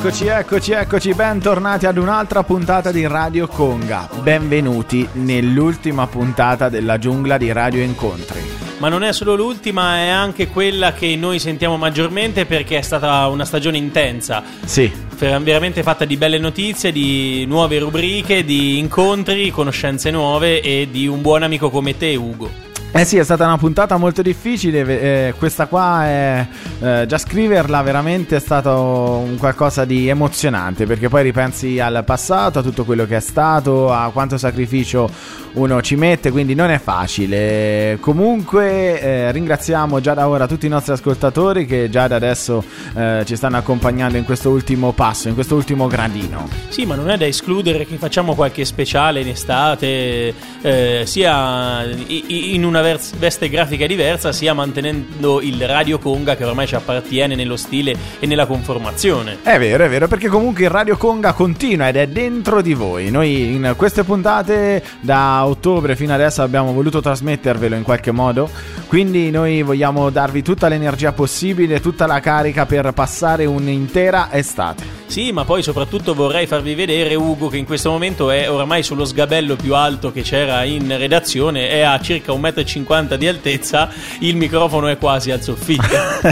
Eccoci, bentornati ad un'altra puntata di Radio Conga. Benvenuti nell'ultima puntata della giungla di Radio Incontri. Ma non è solo l'ultima, è anche quella che noi sentiamo maggiormente perché è stata una stagione intensa. Sì. Veramente fatta di belle notizie, di nuove rubriche, di incontri, conoscenze nuove e di un buon amico come te, Ugo. Eh sì, è stata una puntata molto difficile, questa qua è, già scriverla veramente è stato un qualcosa di emozionante, perché poi ripensi al passato, a tutto quello che è stato, a quanto sacrificio uno ci mette, quindi non è facile. Comunque ringraziamo già da ora tutti i nostri ascoltatori che già da adesso ci stanno accompagnando in questo ultimo passo, in questo ultimo gradino. Sì, ma non è da escludere che facciamo qualche speciale in estate, sia in una veste grafica diversa, sia mantenendo il Radio Conga che ormai ci appartiene nello stile e nella conformazione. È vero, perché comunque il Radio Conga continua ed è dentro di voi. Noi in queste puntate da ottobre fino adesso abbiamo voluto trasmettervelo in qualche modo, quindi noi vogliamo darvi tutta l'energia possibile, tutta la carica per passare un'intera estate. Sì, ma poi soprattutto vorrei farvi vedere Ugo che in questo momento è ormai sullo sgabello più alto che c'era in redazione, è a circa 1,50 m di altezza, il microfono è quasi al soffitto.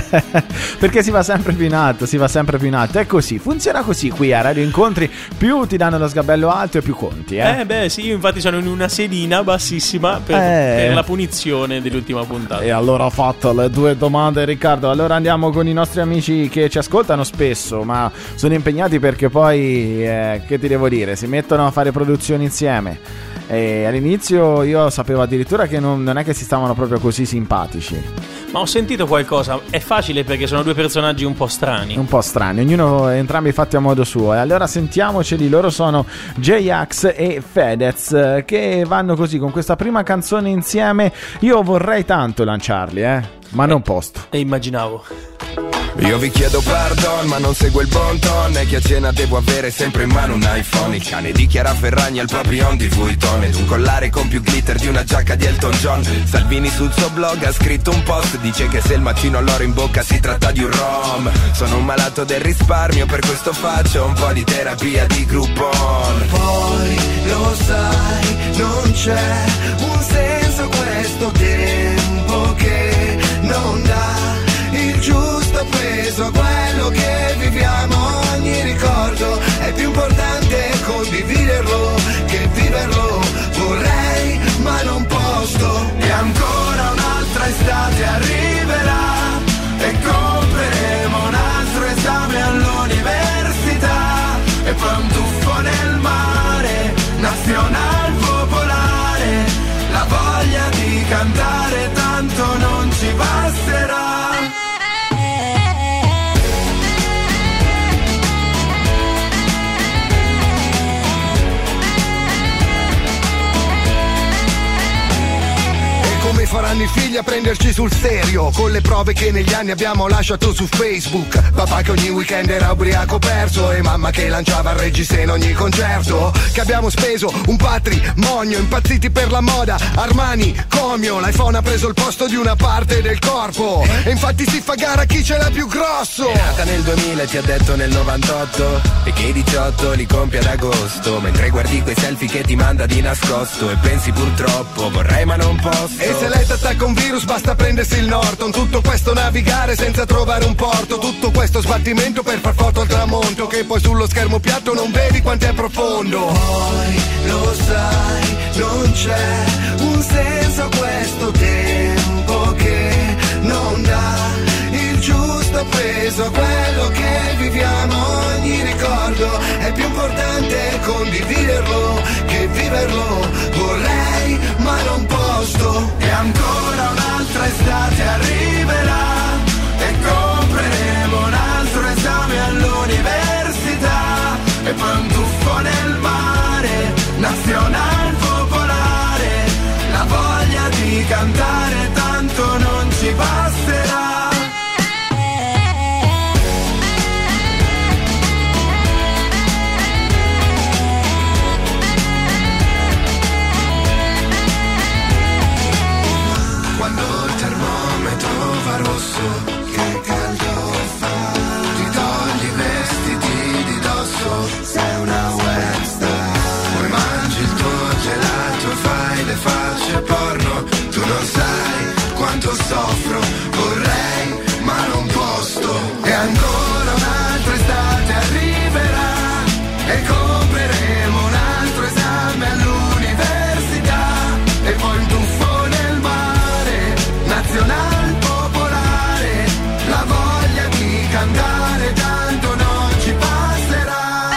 Perché si va sempre più in alto, è così, funziona così qui a Radio Incontri, più ti danno lo sgabello alto e più conti. Sì, io infatti sono in una sedina bassissima per la punizione dell'ultima puntata. E allora ho fatto le due domande, Riccardo, allora andiamo con i nostri amici che ci ascoltano spesso, ma sono impegnati perché poi, che ti devo dire, si mettono a fare produzioni insieme. E all'inizio io sapevo addirittura che non è che si stavano proprio così simpatici. Ma ho sentito qualcosa, è facile perché sono due personaggi un po' strani, entrambi fatti a modo suo. E allora sentiamoceli, loro sono J-Ax e Fedez, che vanno così con questa prima canzone insieme. Io vorrei tanto lanciarli, ma non posso. E immaginavo. Io vi chiedo pardon, ma non seguo il bon ton. E che a cena devo avere sempre in mano un iPhone. Il cane di Chiara Ferragni al Papillon di Vuitton. Ed un collare con più glitter di una giacca di Elton John. Salvini sul suo blog ha scritto un post. Dice che se il mattino ho l'oro in bocca si tratta di un rom. Sono un malato del risparmio, per questo faccio un po' di terapia di Groupon. Poi lo sai, non c'è un senso questo tempo che non dà il giusto peso a quello che viviamo. Ogni ricordo è più importante condividerlo che viverlo. Vorrei ma non posso. E ancora un'altra estate arriverà e compreremo un altro esame all'università. E poi un tuffo nel mare, nazional popolare. La voglia di cantare tanto non ci basterà. Come faranno i figli a prenderci sul serio, con le prove che negli anni abbiamo lasciato su Facebook. Papà che ogni weekend era ubriaco perso e mamma che lanciava il reggiseno in ogni concerto. Che abbiamo speso un patrimonio, impazziti per la moda, Armani, Comio. L'iPhone ha preso il posto di una parte del corpo e infatti si fa gara chi ce l'ha più grosso. È nata nel 2000 e ti ha detto nel 98 e che i 18 li compie ad agosto. Mentre guardi quei selfie che ti manda di nascosto e pensi purtroppo vorrei ma non posso. E se lei t'attacca un virus basta prendersi il Norton. Tutto questo navigare senza trovare un porto. Tutto questo sbattimento per far foto al tramonto, che poi sullo schermo piatto non vedi quanto è profondo. Poi lo sai, non c'è un senso a questo tempo che non dà il giusto peso a quello che viviamo. Ogni ricordo è più importante condividerlo che viverlo. Vorrei ma non posso. E ancora un'altra estate arriverà e compreremo un altro esame all'università. E poi un tuffo nel mare, nazional popolare. La voglia di cantare tanto non ci basterà. Quando il termometro va rosso ancora un'altra estate arriverà e compreremo un altro esame all'università e poi un tuffo nel mare, nazional popolare, la voglia di cantare tanto non ci passerà.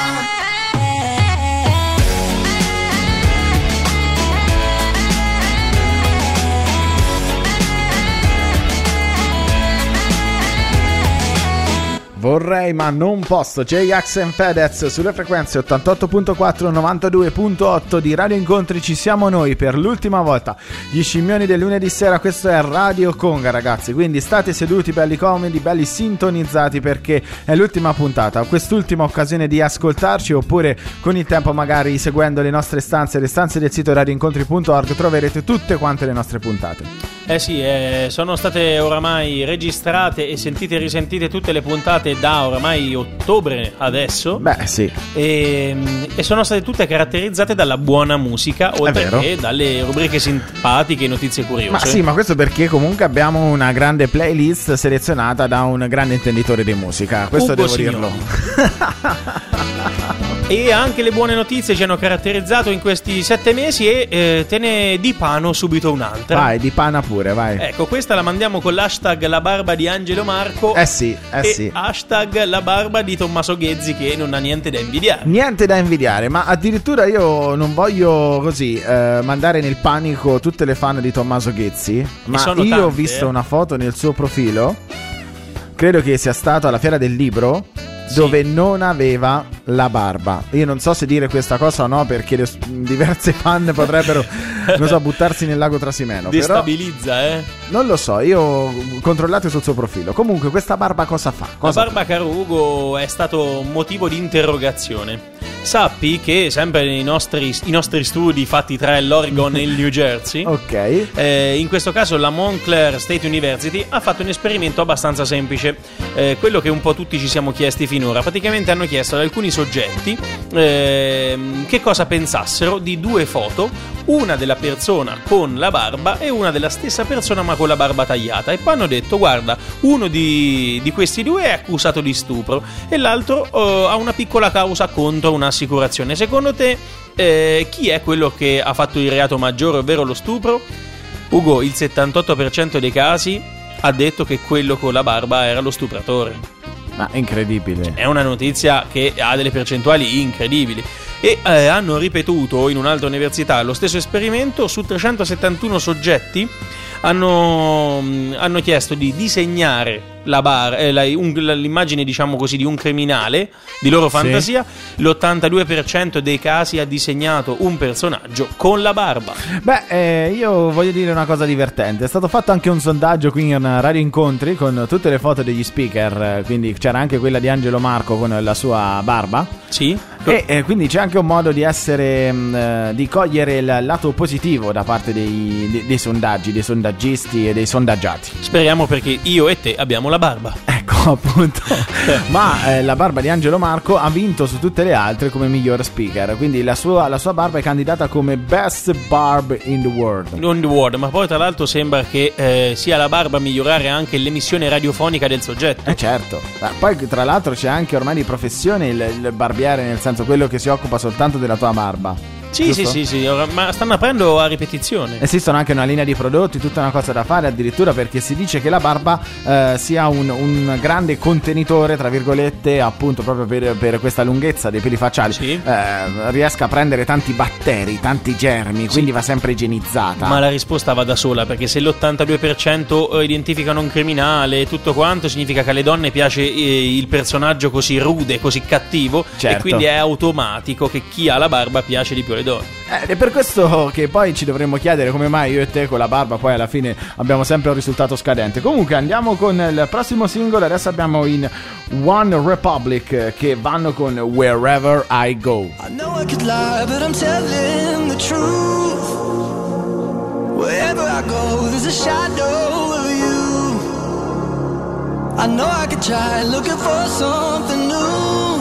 Vorrei ma non posso. J-Ax and Fedez sulle frequenze 88.4 92.8 di Radio Incontri. Ci siamo noi per l'ultima volta, gli scimmioni del lunedì sera. Questo è Radio Conga, ragazzi, quindi state seduti belli comodi, belli sintonizzati, perché è l'ultima puntata, quest'ultima occasione di ascoltarci, oppure con il tempo magari seguendo le nostre stanze, le stanze del sito radioincontri.org, troverete tutte quante le nostre puntate. Sì, sono state oramai registrate e sentite e risentite tutte le puntate da oramai ottobre adesso. Beh, sì. E sono state tutte caratterizzate dalla buona musica, oltre che dalle rubriche simpatiche e notizie curiose. Ma sì, ma questo perché comunque abbiamo una grande playlist selezionata da un grande intenditore di musica. Questo Ugo devo dirlo. E anche le buone notizie ci hanno caratterizzato in questi 7 mesi e te ne dipano subito un'altra. Vai, dipana pure, vai. Ecco, questa la mandiamo con l'hashtag La Barba di Angelo Marco. Sì. Hashtag La Barba di Tommaso Ghezzi, che non ha niente da invidiare. Niente da invidiare, ma addirittura io non voglio così mandare nel panico tutte le fan di Tommaso Ghezzi, ma io tante, ho visto una foto nel suo profilo, credo che sia stato alla Fiera del Libro, dove non aveva la barba. Io non so se dire questa cosa o no, perché diverse fan potrebbero, non so, buttarsi nel lago Trasimeno. Destabilizza, però, non lo so, io controllate sul suo profilo. Comunque questa barba cosa fa? La barba, caro Ugo, è stato motivo di interrogazione. Sappi che sempre nei nostri studi fatti tra l'Oregon e il New Jersey, ok, in questo caso la Montclair State University ha fatto un esperimento abbastanza semplice, quello che un po' tutti ci siamo chiesti finora. Praticamente hanno chiesto ad alcuni soggetti che cosa pensassero di due foto, una della persona con la barba e una della stessa persona ma con la barba tagliata, e poi hanno detto: guarda, uno di questi due è accusato di stupro e l'altro ha una piccola causa contro un'assicurazione. Secondo te chi è quello che ha fatto il reato maggiore, ovvero lo stupro? Ugo, il 78% dei casi ha detto che quello con la barba era lo stupratore. Ma incredibile. È una notizia che ha delle percentuali incredibili. E hanno ripetuto in un'altra università lo stesso esperimento su 371 soggetti. Hanno chiesto di disegnare l'immagine, diciamo così, di un criminale di loro fantasia. L'82% dei casi ha disegnato un personaggio con la barba. Beh, io voglio dire una cosa divertente. È stato fatto anche un sondaggio qui in Radio Incontri con tutte le foto degli speaker, quindi c'era anche quella di Angelo Marco con la sua barba. Sì. E quindi c'è anche un modo di di cogliere il lato positivo da parte dei sondaggi, dei sondaggisti e dei sondaggiati. Speriamo, perché io e te abbiamo la barba. Ecco, appunto. Ma la barba di Angelo Marco ha vinto su tutte le altre come miglior speaker. Quindi la sua barba è candidata come Best Barb in the World. Ma poi tra l'altro sembra che sia la barba a migliorare anche l'emissione radiofonica del soggetto. Certo. Poi tra l'altro c'è anche ormai di professione il barbiere, nel senso quello che si occupa soltanto della tua barba. Sì, ma stanno aprendo a ripetizione. Esistono anche una linea di prodotti, tutta una cosa da fare, addirittura, perché si dice che la barba sia un grande contenitore, tra virgolette, appunto proprio per questa lunghezza dei peli facciali. Sì. Riesca a prendere tanti batteri, tanti germi, quindi va sempre igienizzata. Ma la risposta va da sola, perché se l'82% identificano un criminale e tutto quanto, significa che alle donne piace il personaggio così rude, così cattivo. Certo. E quindi è automatico che chi ha la barba piace di più alle donne. È per questo che poi ci dovremmo chiedere come mai io e te con la barba poi alla fine abbiamo sempre un risultato scadente. Comunque andiamo con il prossimo singolo. Adesso abbiamo in One Republic che vanno con Wherever I Go. I know I could lie, but I'm telling the truth. Wherever I go, there's a shadow of you. I know I could try looking for something new,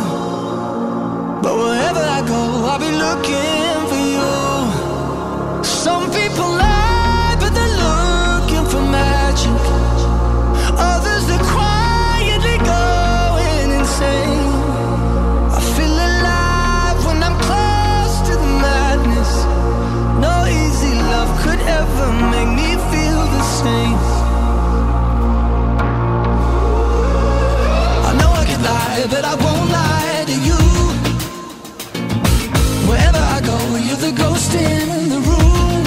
but wherever I go, I'll be looking for you. Some people lie, but they're looking for magic. Others, they quietly go lie, but I won't lie to you. Wherever I go, you're the ghost in the room.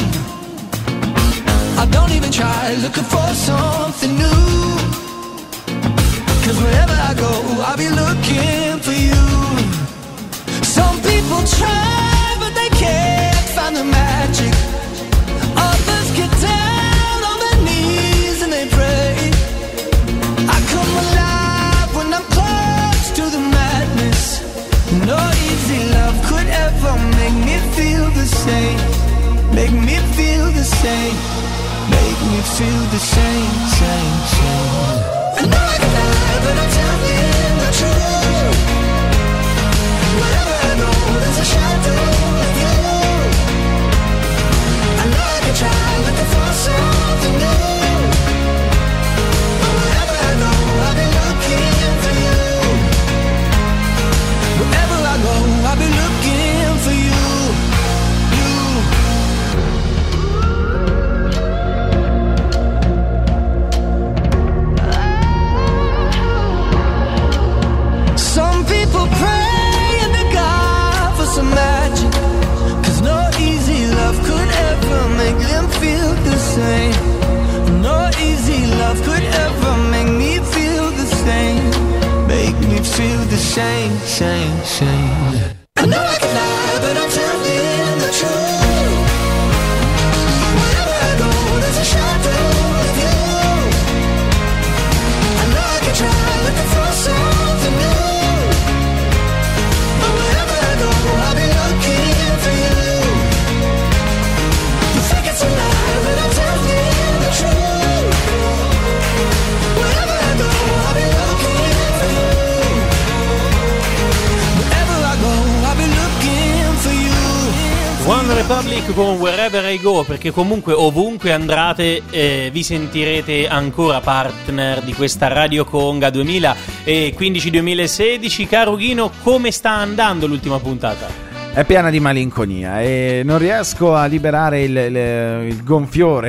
I don't even try looking for something new. 'Cause wherever I go, I'll be looking for you. Some people try, but they can't find the magic. Others get down on their knees and they pray. I come alive when I'm close to the madness. No easy love could ever make me feel the same. Make me feel the same. Make me feel the same, same, same. I know I can lie, but I'm telling the truth. Wherever I go, there's a shadow of you. I know I can try looking for something new. But wherever I go, I'll be looking for you. Wherever I go, I'll be looking for you. Some people pray and to God for some magic. 'Cause no easy love could ever make them feel the same. No easy love could ever make me feel the same. Make me feel the same, same, same. I know I can lie, but I'm telling the truth. Wherever I go, there's a shadow of you. I know I can try looking for something new. But wherever I go, I'll be looking for you. You think it's a lie, but I'm telling the truth. Wherever I go, I'll be looking for you. Wherever I go, I'll be looking for you. One Republic con Wherever I Go, perché comunque ovunque andrate vi sentirete ancora partner di questa Radio Conga 2015-2016. Caro Ghino, come sta andando l'ultima puntata? È piena di malinconia e non riesco a liberare il gonfiore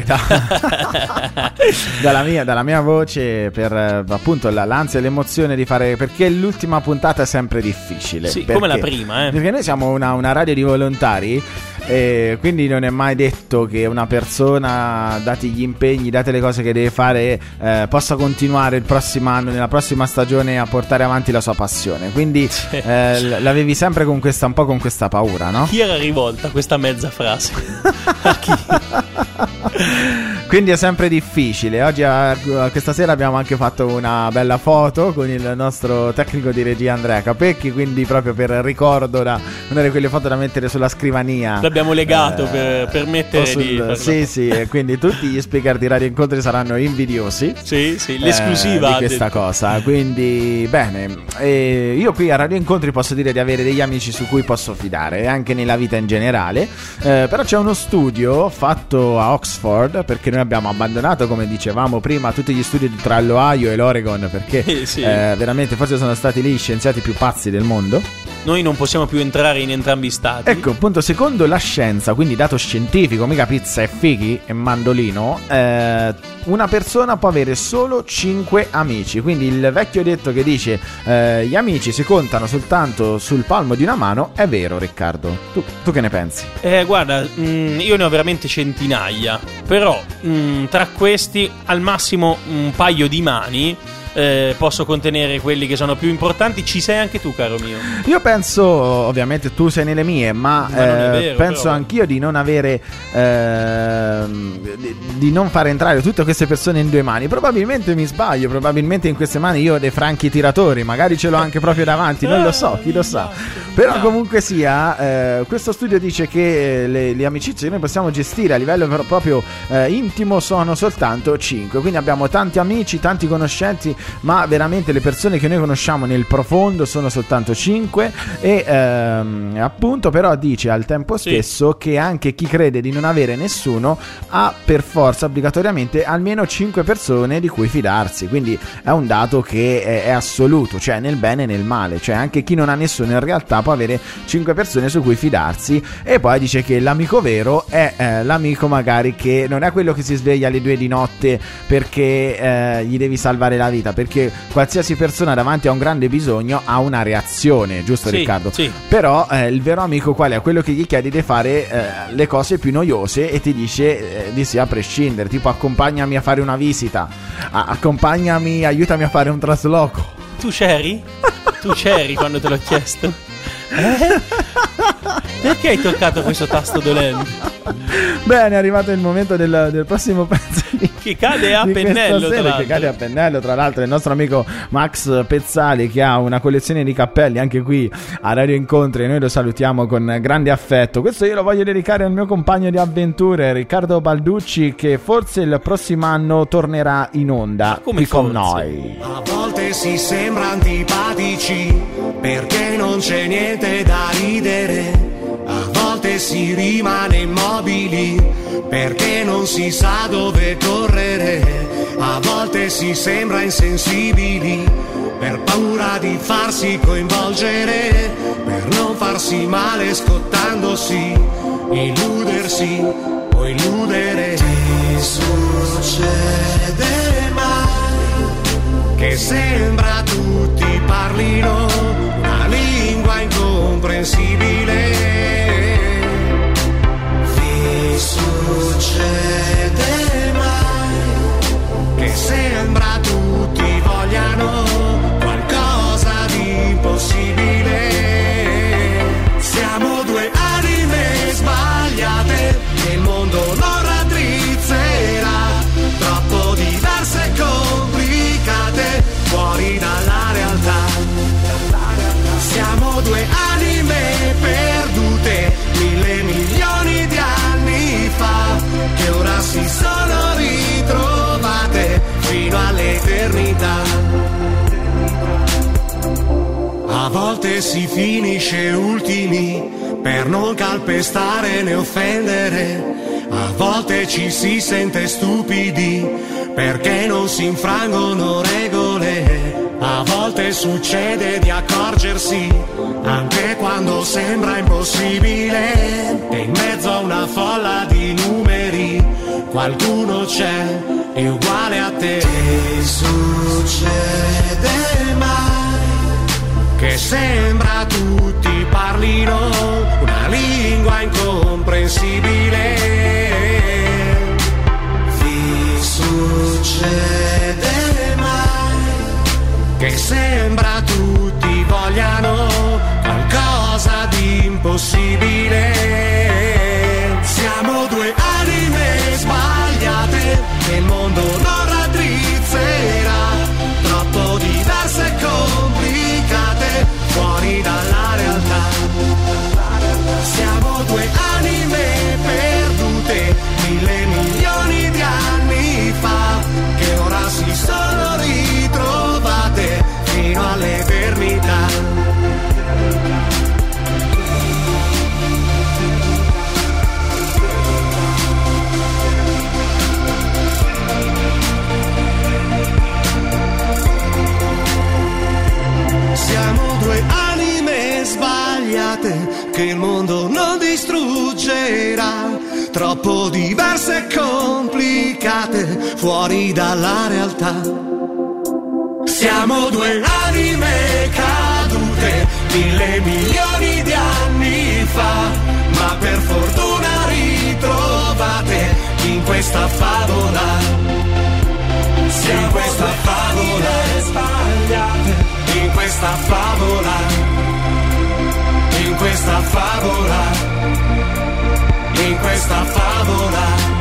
dalla mia voce per appunto l'ansia e l'emozione di fare, perché l'ultima puntata è sempre difficile. Sì, come la prima, Perché noi siamo una radio di volontari e quindi non è mai detto che una persona, dati gli impegni, date le cose che deve fare, possa continuare il prossimo anno, nella prossima stagione, a portare avanti la sua passione. Quindi l'avevi sempre con questa, un po' con questa paura, no? Chi era rivolta questa mezza frase? A chi? Quindi è sempre difficile. Oggi questa sera abbiamo anche fatto una bella foto con il nostro tecnico di regia Andrea Capecchi, quindi proprio per ricordo, una di quelle foto da mettere sulla scrivania. L'abbiamo legato per permettere di sì, e quindi tutti gli speaker di Radio Incontri saranno invidiosi. Sì, l'esclusiva di questa cosa. Quindi bene, io qui a Radio Incontri posso dire di avere degli amici su cui posso fidare, anche nella vita in generale. Però c'è uno studio fatto a Oxford, perché noi abbiamo abbandonato, come dicevamo prima, tutti gli studi tra l'Ohio e l'Oregon, perché veramente forse sono stati lì gli scienziati più pazzi del mondo. Noi non possiamo più entrare in entrambi i stati. Ecco, appunto, secondo la scienza, quindi dato scientifico, mica pizza e fichi e mandolino, una persona può avere solo 5 amici. Quindi il vecchio detto che dice gli amici si contano soltanto sul palmo di una mano è vero, Riccardo. Tu che ne pensi? Guarda, io ne ho veramente centinaia, però tra questi al massimo un paio di mani posso contenere quelli che sono più importanti. Ci sei anche tu, caro mio? Io penso, ovviamente tu sei nelle mie, ma non è vero, penso però anch'io di non avere di non fare entrare tutte queste persone in 2 mani. Probabilmente mi sbaglio, probabilmente in queste mani io ho dei franchi tiratori, magari ce l'ho anche proprio davanti, non lo so, chi lo sa. Però comunque sia, questo studio dice che le amicizie che noi possiamo gestire a livello proprio intimo sono soltanto 5. Quindi abbiamo tanti amici, tanti conoscenti, ma veramente le persone che noi conosciamo nel profondo sono soltanto 5. E appunto però dice al tempo stesso che anche chi crede di non avere nessuno ha per forza obbligatoriamente almeno 5 persone di cui fidarsi. Quindi è un dato che è assoluto, cioè nel bene e nel male. Cioè anche chi non ha nessuno in realtà può avere 5 persone su cui fidarsi. E poi dice che l'amico vero è l'amico magari che non è quello che si sveglia alle 2 di notte perché gli devi salvare la vita, perché qualsiasi persona davanti a un grande bisogno ha una reazione, giusto, Sì, Riccardo? sì. Però il vero amico qual è? Quello che gli chiedi di fare le cose più noiose e ti dice di sì a prescindere, tipo accompagnami a fare una visita, aiutami a fare un trasloco. Tu c'eri? Tu c'eri quando te l'ho chiesto? Perché hai toccato questo tasto dolente? Bene, è arrivato il momento del prossimo pezzo Che cade a di pennello, questa tra sera, l'altro. che cade a pennello, tra l'altro il nostro amico Max Pezzali, che ha una collezione di cappelli anche qui a Radio Incontri, e noi lo salutiamo con grande affetto. Questo io lo voglio dedicare al mio compagno di avventure Riccardo Balducci, che forse il prossimo anno tornerà in onda qui con noi. A volte si sembra antipatici perché non c'è niente da ridere. A volte si rimane immobili perché non si sa dove correre. A volte si sembra insensibili per paura di farsi coinvolgere, per non farsi male scottandosi, illudersi o illudere. Ti succede mai che sembra tutti parlino una lingua incomprensibile? Ti succede mai che sembra tutti vogliano qualcosa di impossibile? Siamo due anime sbagliate e il mondo non raddrizzerà, troppo diverse e complicate, fuori dalla realtà. Siamo due anime perdute 1000 milioni di anni fa, che ora si sono ritrovate fino all'eternità. A volte si finisce ultimi per non calpestare né offendere. A volte ci si sente stupidi perché non si infrangono regole. A volte succede di accorgersi anche quando sembra impossibile, e in mezzo a una folla di numeri qualcuno c'è, è uguale a te. Ti succede mai che sembra tutti parlino una lingua incomprensibile? Ti succede mai che sembra tutti vogliano qualcosa di impossibile? Siamo due anime sbagliate e il mondo non raddrizzerà, troppo diverse e complicate, fuori dalla realtà. Siamo due anime perdute 1000 milioni di anni fa, che ora si sono ritrovate fino all'eternità. Siamo due anime sbagliate che il mondo non distruggerà, troppo diverse e complicate, fuori dalla realtà. Siamo due anime cadute 1000 milioni di anni fa, ma per fortuna ritrovate in questa favola. In questa favola sbagliate, in questa favola, in questa favola, in questa favola,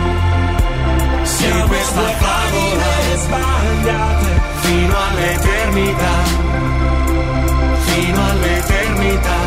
in questa favola sbagliate, fino all'eternità, fino all'eternità,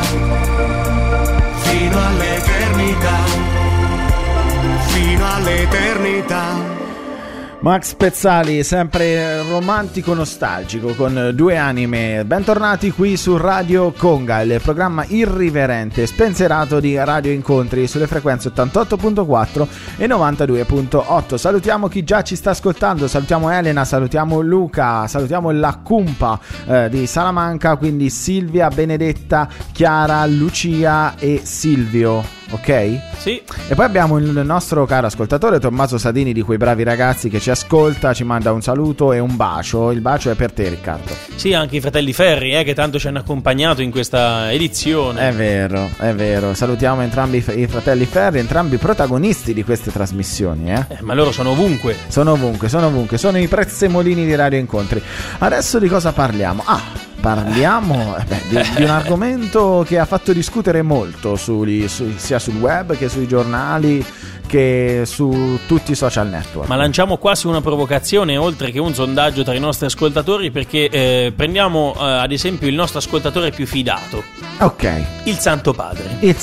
fino all'eternità, fino all'eternità. Max Pezzali, sempre romantico nostalgico con Due Anime. Bentornati qui su Radio Conga, il programma irriverente e spensierato di Radio Incontri sulle frequenze 88.4 e 92.8. Salutiamo chi già ci sta ascoltando, salutiamo Elena, salutiamo Luca, salutiamo la cumpa di Salamanca, quindi Silvia, Benedetta, Chiara, Lucia e Silvio. Ok? Sì. E poi abbiamo il nostro caro ascoltatore Tommaso Sadini, di quei bravi ragazzi che ci ascolta, ci manda un saluto e un bacio. Il bacio è per te, Riccardo. Sì, anche i fratelli Ferri, che tanto ci hanno accompagnato in questa edizione. È vero. Salutiamo entrambi i fratelli Ferri, entrambi protagonisti di queste trasmissioni. Ma loro sono ovunque. Sono i prezzemolini di Radio Incontri. Adesso di cosa parliamo? Parliamo di un argomento che ha fatto discutere molto sia sul web che sui giornali che su tutti i social network. Ma lanciamo quasi una provocazione oltre che un sondaggio tra i nostri ascoltatori, perché prendiamo ad esempio il nostro ascoltatore più fidato. Ok. Il Santo Padre.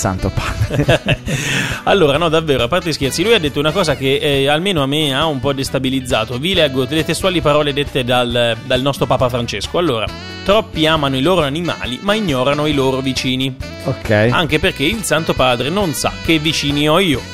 Allora, no, davvero, a parte scherzi, lui ha detto una cosa che almeno a me ha un po' destabilizzato. Vi leggo le testuali parole dette dal nostro Papa Francesco. Allora: troppi amano i loro animali ma ignorano i loro vicini. Ok. Anche perché il Santo Padre non sa che vicini ho io.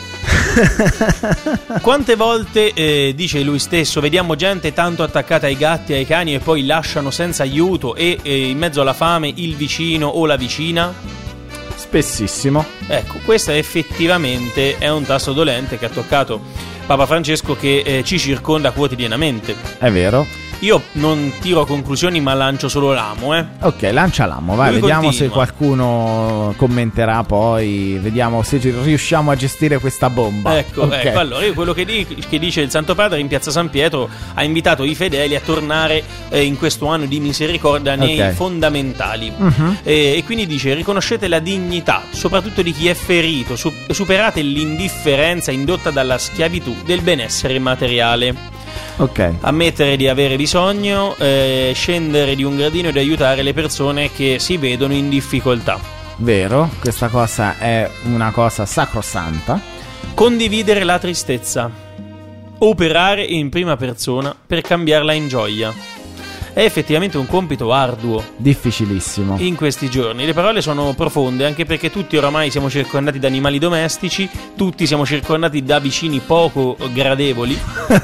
Quante volte, dice lui stesso, vediamo gente tanto attaccata ai gatti e ai cani e poi lasciano senza aiuto e in mezzo alla fame il vicino o la vicina? Spessissimo. Ecco, questo effettivamente è un tasto dolente che ha toccato Papa Francesco, che ci circonda quotidianamente. È vero. Io non tiro conclusioni ma lancio solo l'amo, Ok, lancia l'amo, vai, lui vediamo continua. se qualcuno commenterà poi, vediamo se riusciamo a gestire questa bomba. Ecco, allora io quello che dice il Santo Padre in Piazza San Pietro: ha invitato i fedeli a tornare in questo anno di misericordia nei fondamentali. E quindi dice: riconoscete la dignità soprattutto di chi è ferito, superate l'indifferenza indotta dalla schiavitù del benessere materiale. Ok. Ammettere di avere bisogno, scendere di un gradino ed aiutare le persone che si vedono in difficoltà. Vero, questa cosa è una cosa sacrosanta. Condividere la tristezza, operare in prima persona per cambiarla in gioia. È effettivamente un compito arduo, difficilissimo in questi giorni. Le parole sono profonde, anche perché tutti oramai siamo circondati da animali domestici, tutti siamo circondati da vicini poco gradevoli.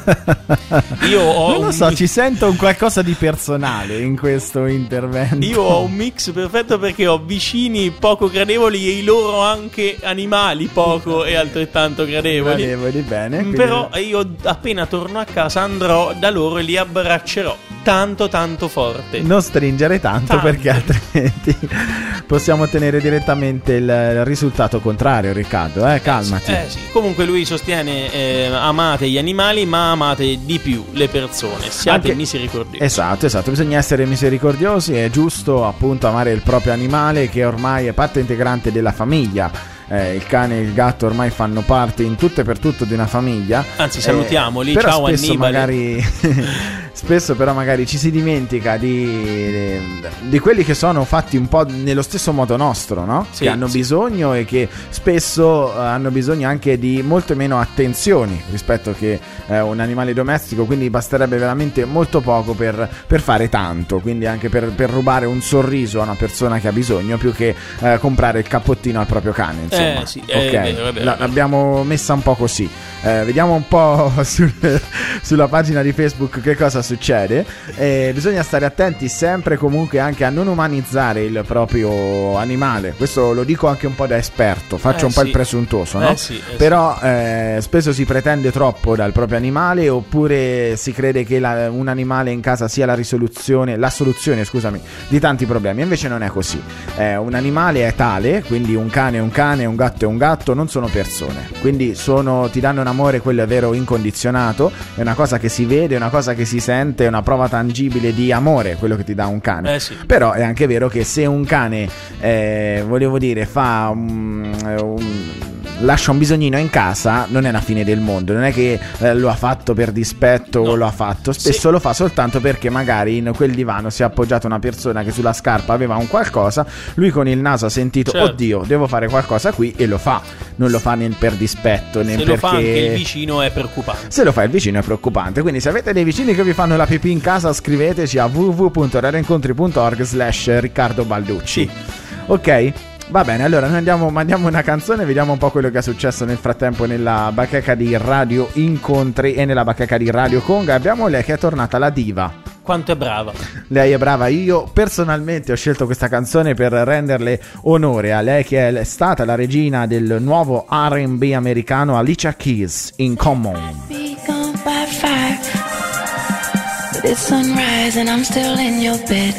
Io ho non lo so, ci sento un qualcosa di personale in questo intervento. Io ho un mix perfetto, perché ho vicini poco gradevoli e i loro anche animali poco e altrettanto gradevoli. Bene. Però io appena torno a casa andrò da loro e li abbraccerò tanto forte. Non stringere tanto. Perché altrimenti possiamo ottenere direttamente il risultato contrario, Riccardo. Calmati. Sì. Comunque lui sostiene: amate gli animali ma amate di più le persone, siate misericordiosi. Esatto, bisogna essere misericordiosi. È giusto appunto amare il proprio animale, che ormai è parte integrante della famiglia. Il cane e il gatto ormai fanno parte in tutto e per tutto di una famiglia. Anzi, salutiamoli, però ciao spesso Annibale. Spesso però magari ci si dimentica di quelli che sono fatti un po' nello stesso modo nostro, no? Sì, che hanno bisogno, e che spesso hanno bisogno anche di molte meno attenzioni rispetto che un animale domestico, quindi basterebbe veramente molto poco per fare tanto, quindi anche per rubare un sorriso a una persona che ha bisogno, più che comprare il cappottino al proprio cane, insomma. Sì, ok, è vero. l'abbiamo messa un po' così. Vediamo un po' sulla pagina di Facebook che cosa succede. Bisogna stare attenti sempre comunque anche a non umanizzare il proprio animale. Questo lo dico anche un po' da esperto, faccio un po' il presuntuoso, no? Però spesso si pretende troppo dal proprio animale, oppure si crede che un animale in casa sia la soluzione di tanti problemi. Invece non è così. Un animale è tale, quindi un cane è un cane, un gatto è un gatto, non sono persone. Quindi ti danno un amore, quello è vero, incondizionato, è una cosa che si vede, è una cosa che si sente, è una prova tangibile di amore, quello che ti dà un cane. Però è anche vero che se un cane fa lascia un bisognino in casa non è la fine del mondo, non è che lo ha fatto per dispetto o lo ha fatto, spesso lo fa soltanto perché magari in quel divano si è appoggiata una persona che sulla scarpa aveva un qualcosa, lui con il naso ha sentito oddio devo fare qualcosa qui e lo fa, non lo fa né per dispetto né se perché lo fa anche il vicino è preoccupante, se lo fa il vicino è preoccupante. Quindi se avete dei vicini che vi fanno la pipì in casa scriveteci a www.radioincontri.org/Riccardo Balducci. Ok? Va bene, allora noi mandiamo una canzone e vediamo un po' quello che è successo nel frattempo nella bacheca di Radio Incontri e nella bacheca di Radio Conga. Abbiamo lei che è tornata, la diva. Quanto è brava. Lei è brava. Io personalmente ho scelto questa canzone per renderle onore a lei, che è stata la regina del nuovo R&B americano, Alicia Keys, in Common. It's sunrise and I'm still in your bed.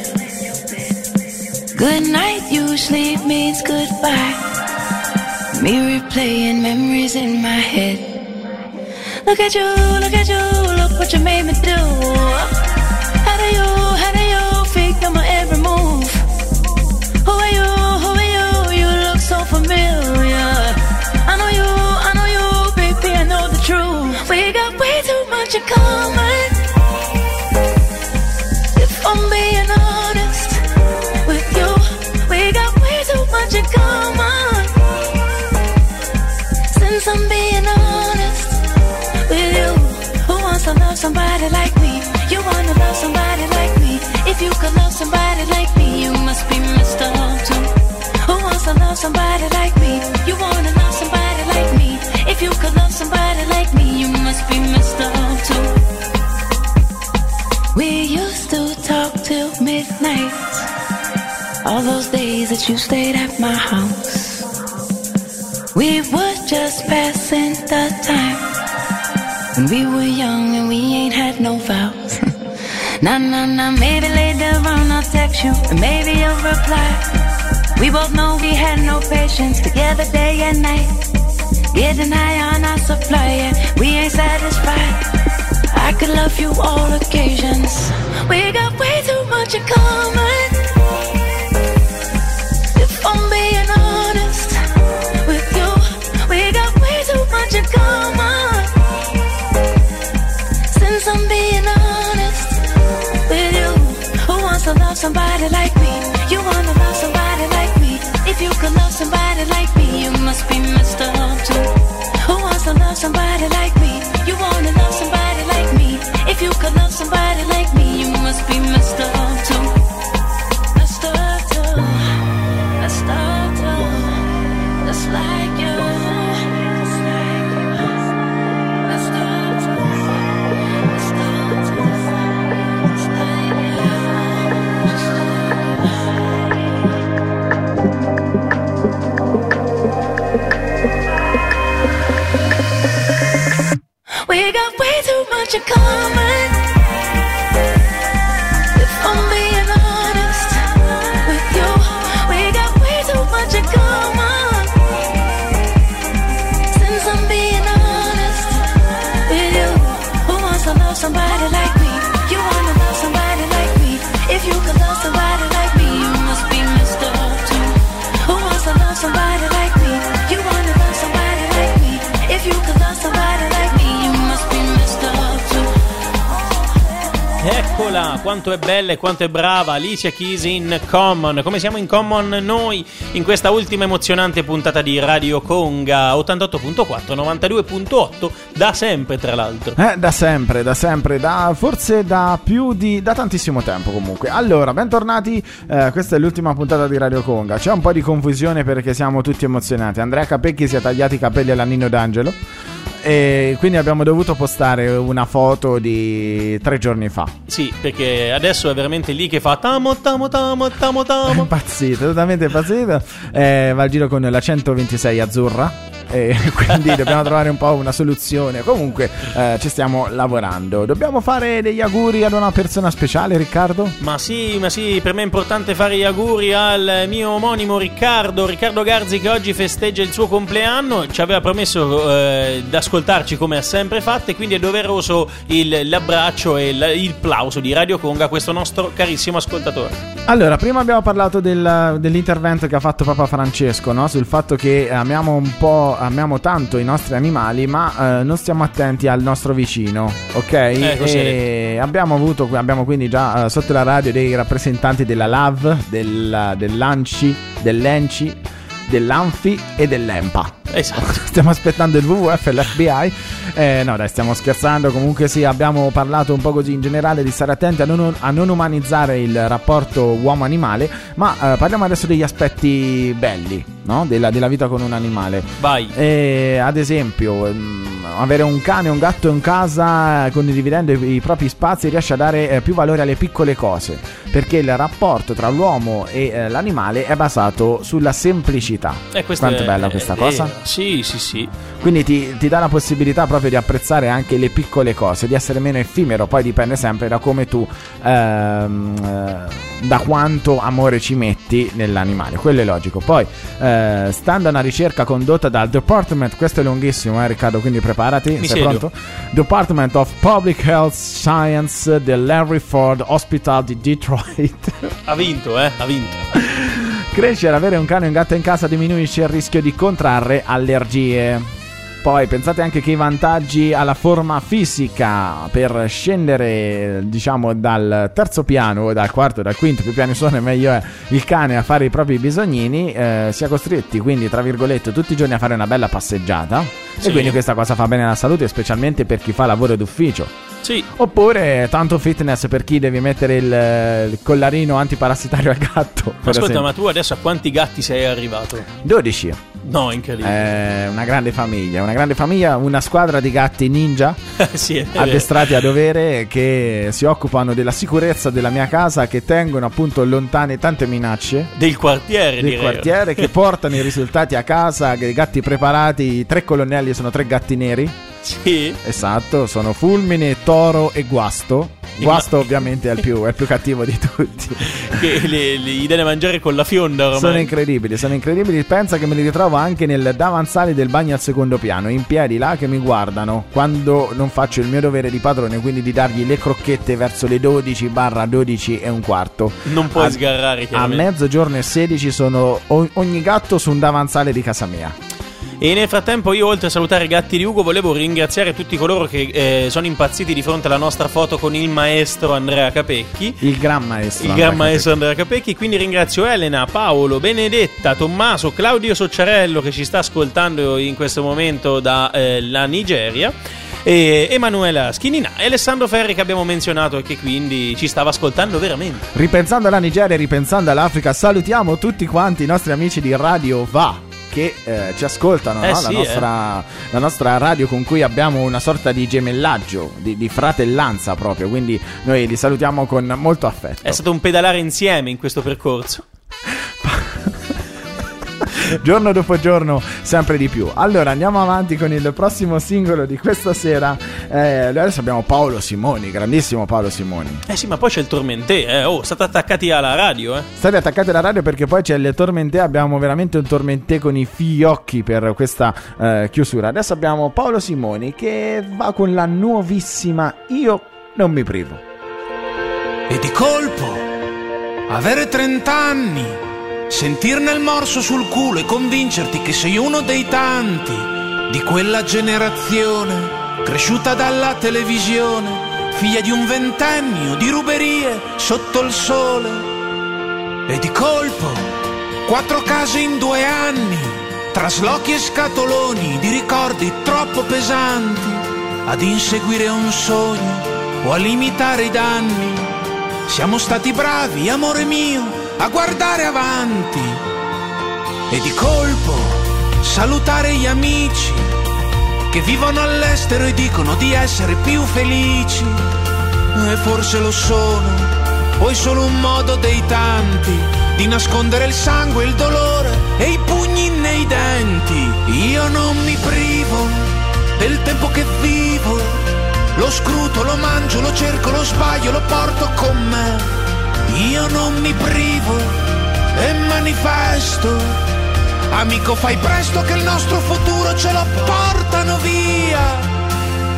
Good night usually means goodbye. Me replaying memories in my head. Look at you, look what you made me do. How do you figure my every move? Who are you, you look so familiar. I know you, baby, I know the truth. We got way too much in common. If I'm being honest with you, we got way too much in common. Since I'm being honest with you, who wants to love somebody like me? You wanna love somebody like me? If you could love somebody like me, you must be messed up too. Who wants to love somebody like me? You wanna love somebody like me? If you could love somebody like me, you must be messed up too. We used to talk till midnight, all those days that you stayed at my house. We were just passing the time when we were young and we ain't had no vows. Nah, maybe later on I'll text you and maybe you'll reply. We both know we had no patience together day and night, getting high on our supply, yeah, we ain't satisfied. I could love you all occasions. We got way too much in common. If I'm being honest with you, we got way too much in common. Since I'm being honest with you, who wants to love somebody like me? You wanna love somebody like me? If you could love somebody like me, you must be messed up too. Who wants to love somebody like me? You wanna love somebody like me? If you could love somebody like me, you must be messed up too. Messed up too. Messed up too. Just like you. Messed up too. Messed up too. Just like we got way too much in common. If I'm being honest with you, we got way too much in common. Since I'm being honest with you, who wants to love somebody like me? You wanna love somebody like me? If you could love somebody like me, you must be messed up too. Who wants to love somebody like me? You wanna love somebody like me? If you could love somebody like me, you must be messed up too. Eccola, quanto è bella e quanto è brava Alicia Keys in Common. Come siamo in Common noi in questa ultima emozionante puntata di Radio Conga 88.4, 92.8, da sempre tra l'altro. Da sempre, forse da tantissimo tempo comunque. Allora, bentornati, questa è l'ultima puntata di Radio Conga. C'è un po' di confusione perché siamo tutti emozionati. Andrea Capecchi si è tagliati i capelli alla Nino D'Angelo e quindi abbiamo dovuto postare una foto di 3 giorni fa. Sì, perché adesso è veramente lì che fa tamo. È impazzito, totalmente impazzito. Va al giro con la 126 azzurra e quindi dobbiamo trovare un po' una soluzione. Comunque ci stiamo lavorando. Dobbiamo fare degli auguri ad una persona speciale, Riccardo? Ma sì, per me è importante fare gli auguri al mio omonimo Riccardo Garzi, che oggi festeggia il suo compleanno. Ci aveva promesso di ascoltarci come ha sempre fatto, e quindi è doveroso l'abbraccio e il plauso di Radio Conga a questo nostro carissimo ascoltatore. Allora, prima abbiamo parlato dell'intervento che ha fatto Papa Francesco, no? Sul fatto che amiamo un po' amiamo tanto i nostri animali, ma non stiamo attenti al nostro vicino, ok? E abbiamo quindi già sotto la radio dei rappresentanti della LAV, dell'ANCI, dell'ENCI, dell'ANFI e dell'EMPA. Esatto. Stiamo aspettando il WWF e l'FBI. No dai, stiamo scherzando. Comunque sì, abbiamo parlato un po' così in generale di stare attenti a non umanizzare il rapporto uomo-animale. Ma parliamo adesso degli aspetti belli, no? Della vita con un animale. Vai. Ad esempio, avere un cane o un gatto in casa, condividendo i propri spazi, riesce a dare più valore alle piccole cose, perché il rapporto tra l'uomo e l'animale è basato sulla semplicità. Quanto è bella questa cosa? Sì. Quindi ti dà la possibilità proprio di apprezzare anche le piccole cose, di essere meno effimero. Poi dipende sempre da come tu da quanto amore ci metti nell'animale, quello è logico. Poi stando a una ricerca condotta dal Department, questo è lunghissimo Riccardo, quindi preparati, sei pronto? Department of Public Health Science dell'Henry Ford Hospital di Detroit. Ha vinto. Crescere, avere un cane o un gatto in casa diminuisce il rischio di contrarre allergie. Poi pensate anche che i vantaggi alla forma fisica per scendere, diciamo, dal terzo piano o dal quarto, dal quinto, più piani sono e meglio è il cane a fare i propri bisognini, sia costretti quindi tra virgolette tutti i giorni a fare una bella passeggiata. Sì. E quindi questa cosa fa bene alla salute, specialmente per chi fa lavoro d'ufficio. Sì. Oppure tanto fitness per chi devi mettere il collarino antiparassitario al gatto. Ascolta, ma tu adesso a quanti gatti sei arrivato? 12. No, incredibile. Una grande famiglia, una squadra di gatti ninja sì, addestrati a dovere, che si occupano della sicurezza della mia casa, che tengono appunto lontane tante minacce del quartiere, che portano i risultati a casa, i gatti preparati. I 3 colonnelli sono 3 gatti neri. Sì. Esatto, sono Fulmine, Toro e Guasto. Guasto ovviamente è il più cattivo di tutti, che gli dà da mangiare con la fionda ormai. Sono incredibili. Pensa che me li ritrovo anche nel davanzale del bagno al secondo piano, in piedi là, che mi guardano quando non faccio il mio dovere di padrone, quindi di dargli le crocchette verso le 12/12:15. Non puoi sgarrare, chiaramente. A mezzogiorno e 16 sono ogni gatto su un davanzale di casa mia. E nel frattempo io, oltre a salutare i gatti di Ugo, volevo ringraziare tutti coloro che sono impazziti di fronte alla nostra foto con il maestro Andrea Capecchi. Il gran maestro Andrea Capecchi. Quindi ringrazio Elena, Paolo, Benedetta, Tommaso, Claudio Socciarello, che ci sta ascoltando in questo momento dalla Nigeria, e Emanuela Schinina e Alessandro Ferri, che abbiamo menzionato e che quindi ci stava ascoltando veramente. Ripensando alla Nigeria e ripensando all'Africa, salutiamo tutti quanti i nostri amici di Radio Va, che ci ascoltano, no? Sì, la nostra radio, con cui abbiamo una sorta di gemellaggio, di fratellanza proprio, quindi noi li salutiamo con molto affetto. È stato un pedalare insieme in questo percorso. Giorno dopo giorno, sempre di più. Allora andiamo avanti con il prossimo singolo di questa sera. Adesso abbiamo Paolo Simoni, grandissimo Paolo Simoni. Sì, ma poi c'è il Tormentè. State attaccati alla radio, State attaccati alla radio, perché poi c'è il Tormentè. Abbiamo veramente un Tormentè con i fiocchi per questa chiusura. Adesso abbiamo Paolo Simoni che va con la nuovissima Io non mi privo. E di colpo avere 30 anni, sentirne il morso sul culo e convincerti che sei uno dei tanti di quella generazione cresciuta dalla televisione, figlia di un ventennio di ruberie sotto il sole. E di colpo 4 case in 2 anni, traslochi e scatoloni di ricordi troppo pesanti ad inseguire un sogno o a limitare i danni. Siamo stati bravi, amore mio, a guardare avanti. E di colpo salutare gli amici che vivono all'estero e dicono di essere più felici. E forse lo sono, o è solo un modo dei tanti di nascondere il sangue, il dolore e i pugni nei denti. Io non mi privo del tempo che vivo, lo scruto, lo mangio, lo cerco, lo sbaglio, lo porto con me. Io non mi privo e manifesto. Amico, fai presto che il nostro futuro ce lo portano via.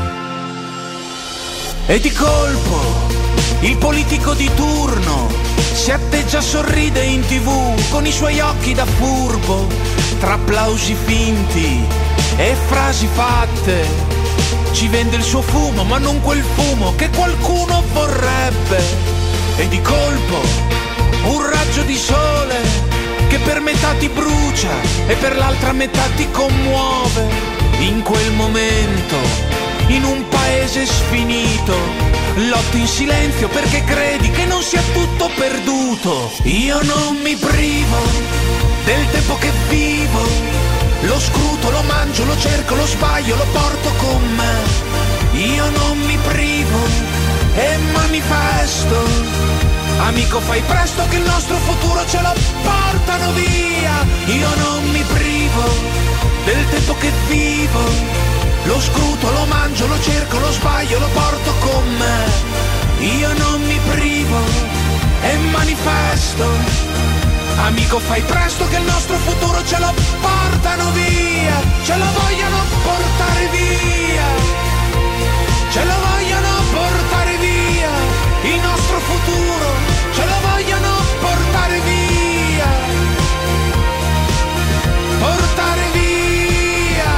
E di colpo il politico di turno si atteggia, sorride in TV con i suoi occhi da furbo, tra applausi finti e frasi fatte. Ci vende il suo fumo, ma non quel fumo che qualcuno vorrebbe. E di colpo un raggio di sole che per metà ti brucia e per l'altra metà ti commuove. In quel momento, in un paese sfinito, lotti in silenzio perché credi che non sia tutto perduto. Io non mi privo del tempo che vivo, lo scruto, lo mangio, lo cerco, lo sbaglio, lo porto con me. Io non mi privo e manifesto. Amico, fai presto che il nostro futuro ce lo portano via. Io non mi privo del tempo che vivo, lo scruto, lo mangio, lo cerco, lo sbaglio, lo porto con me. Io non mi privo e manifesto. Amico, fai presto che il nostro futuro ce lo portano via. Ce lo vogliono portare via. Ce lo vogliono portare via. Il nostro futuro ce lo vogliono portare via. Portare via.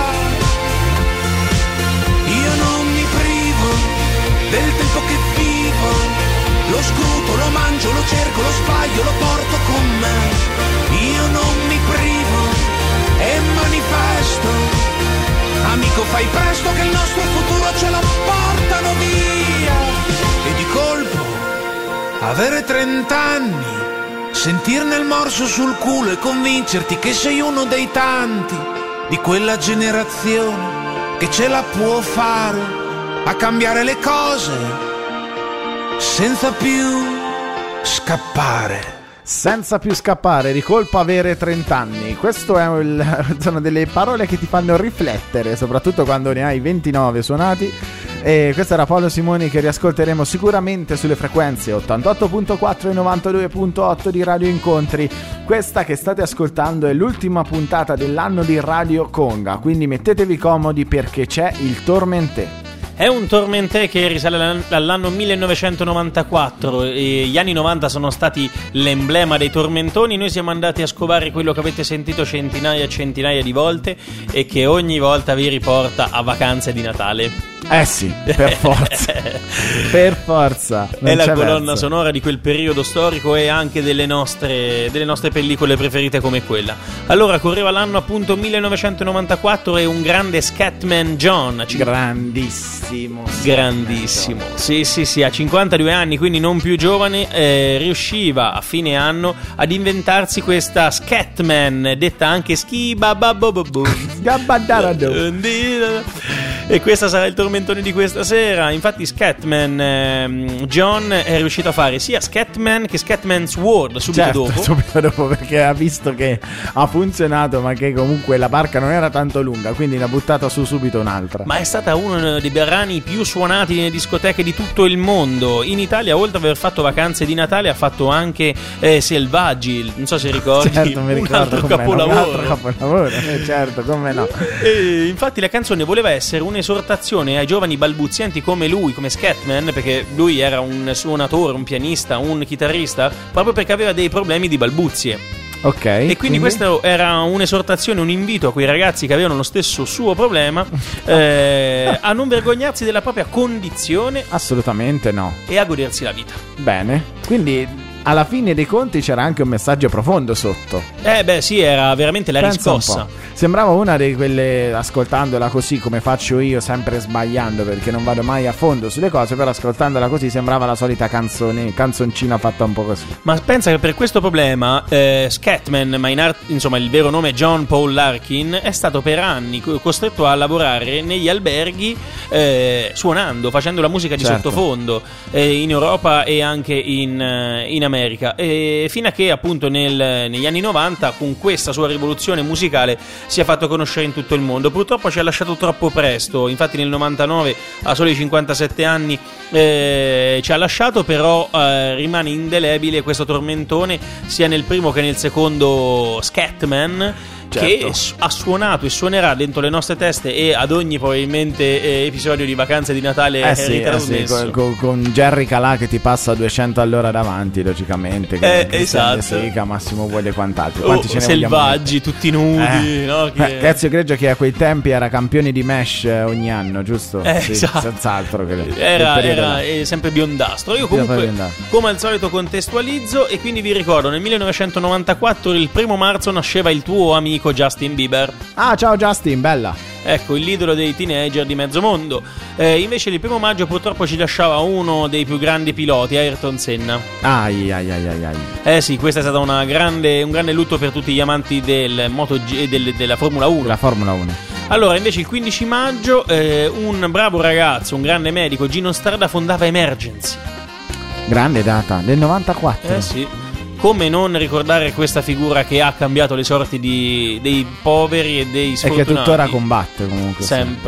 Io non mi privo del tempo che vivo, lo scruto, lo mangio, lo cerco, lo sbaglio, lo porto con me. Io non mi privo e manifesto. Amico, fai presto che il nostro futuro ce lo portano via. E di colpo avere 30 anni, sentirne il morso sul culo e convincerti che sei uno dei tanti di quella generazione che ce la può fare a cambiare le cose senza più scappare. Senza più scappare, di colpo avere 30 anni. Questo sono delle parole che ti fanno riflettere, soprattutto quando ne hai 29 suonati. E questo era Paolo Simoni, che riascolteremo sicuramente sulle frequenze 88.4 e 92.8 di Radio Incontri. Questa che state ascoltando è l'ultima puntata dell'anno di Radio Conga, quindi mettetevi comodi perché c'è il Tormentè. È un tormentè che risale all'anno 1994 e gli anni 90 sono stati l'emblema dei tormentoni. Noi siamo andati a scovare quello che avete sentito centinaia e centinaia di volte e che ogni volta vi riporta a vacanze di Natale. Eh sì, per forza. Per forza. È la colonna sonora di quel periodo storico e anche delle nostre pellicole preferite come quella. Allora, correva l'anno appunto 1994 e un grande Scatman John. Grandissimo. Sì, a 52 anni, quindi non più giovane, riusciva a fine anno ad inventarsi questa Scatman, detta anche Ski-ba-ba-bo-bo-bo. E questo sarà il tormentone di questa sera. Infatti Scatman John è riuscito a fare sia Scatman che Scatman's World subito dopo, perché ha visto che ha funzionato, ma che comunque la barca non era tanto lunga, quindi ne ha buttata su subito un'altra. Ma è stata uno dei brani più suonati nelle discoteche di tutto il mondo. In Italia, oltre ad aver fatto vacanze di Natale, ha fatto anche Selvaggi, non so se ricordi. Certo, mi ricordo, un altro capolavoro. Certo, come no. E infatti la canzone voleva essere un'esortazione ai giovani balbuzienti come lui, come Scatman, perché lui era un suonatore, un pianista, un chitarrista, proprio perché aveva dei problemi di balbuzie. Ok. E quindi questo era un'esortazione, un invito a quei ragazzi che avevano lo stesso suo problema a non vergognarsi della propria condizione. Assolutamente no. E a godersi la vita. Bene, quindi alla fine dei conti c'era anche un messaggio profondo sotto. Sì, era veramente la riscossa. Sembrava una di quelle, ascoltandola così come faccio io, sempre sbagliando perché non vado mai a fondo sulle cose, però ascoltandola così sembrava la solita canzoncina fatta un po' così. Ma pensa che per questo problema Scatman, ma insomma il vero nome è John Paul Larkin, è stato per anni costretto a lavorare negli alberghi suonando, facendo la musica di sottofondo in Europa e anche in America, e fino a che appunto negli anni 90 con questa sua rivoluzione musicale si è fatto conoscere in tutto il mondo. Purtroppo ci ha lasciato troppo presto, infatti nel 99 a soli 57 anni ci ha lasciato, però rimane indelebile questo tormentone sia nel primo che nel secondo Scatman, che ha suonato e suonerà dentro le nostre teste e ad ogni probabilmente episodio di vacanze di Natale ritrasmesso. Con Jerry Calà che ti passa a 200 all'ora davanti, logicamente, esatto. Sica, Massimo Vuole e quant'altro. Quanti ce ne selvaggi, tutti nudi, no? Ezio Greggio, che a quei tempi era campione di MASH ogni anno, giusto? Sì, esatto. Senz'altro era sempre biondastro. Io comunque, come al solito, contestualizzo e quindi vi ricordo, nel 1994, il 1° marzo, nasceva il tuo amico Justin Bieber. Ah, ciao Justin, bella. Ecco, l'idolo dei teenager di mezzo mondo. Invece il 1° maggio purtroppo ci lasciava uno dei più grandi piloti, Ayrton Senna. Ai. Sì, questo è stato un grande lutto per tutti gli amanti del della Formula 1. La Formula 1. Allora, invece il 15 maggio un bravo ragazzo, un grande medico, Gino Strada, fondava Emergency. Grande data, del 94. Sì. Come non ricordare questa figura che ha cambiato le sorti dei poveri e dei sfortunati. E che tuttora combatte comunque.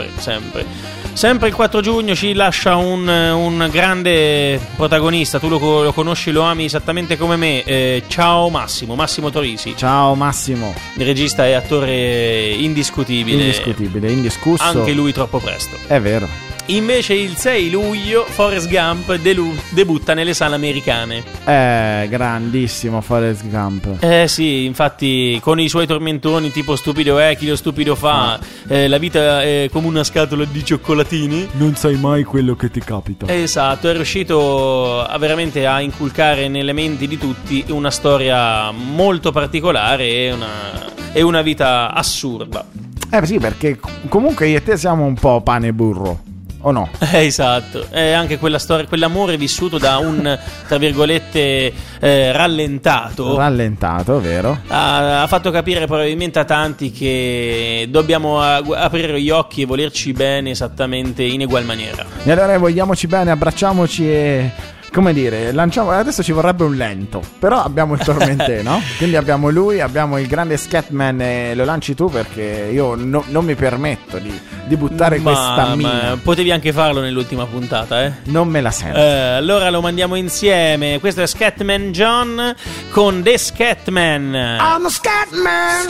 Sempre il 4 giugno ci lascia un grande protagonista. Tu lo conosci, lo ami esattamente come me. Ciao Massimo Torisi. Ciao Massimo. Il regista e attore indiscutibile, indiscusso. Anche lui troppo presto. È vero. Invece il 6 luglio Forrest Gump debutta nelle sale americane. Grandissimo Forrest Gump. Sì, infatti con i suoi tormentoni tipo stupido è, chi lo stupido fa, la vita è come una scatola di cioccolatini. Non sai mai quello che ti capita. Esatto, è riuscito veramente a inculcare nelle menti di tutti una storia molto particolare e una vita assurda. Sì, perché comunque io e te siamo un po' pane e burro. O no? Esatto, è anche quella storia, quell'amore vissuto da un, tra virgolette, rallentato, vero? Ha fatto capire probabilmente a tanti che dobbiamo aprire gli occhi e volerci bene esattamente in egual maniera. E allora vogliamoci bene, abbracciamoci e... come dire, lanciamo. Adesso ci vorrebbe un lento, però abbiamo il tormentè, no? Quindi abbiamo lui, abbiamo il grande Scatman e lo lanci tu, perché io non mi permetto di buttare questa mina. Ma potevi anche farlo nell'ultima puntata, Non me la sento. Allora lo mandiamo insieme. Questo è Scatman John con The Scatman. I'm a Scatman.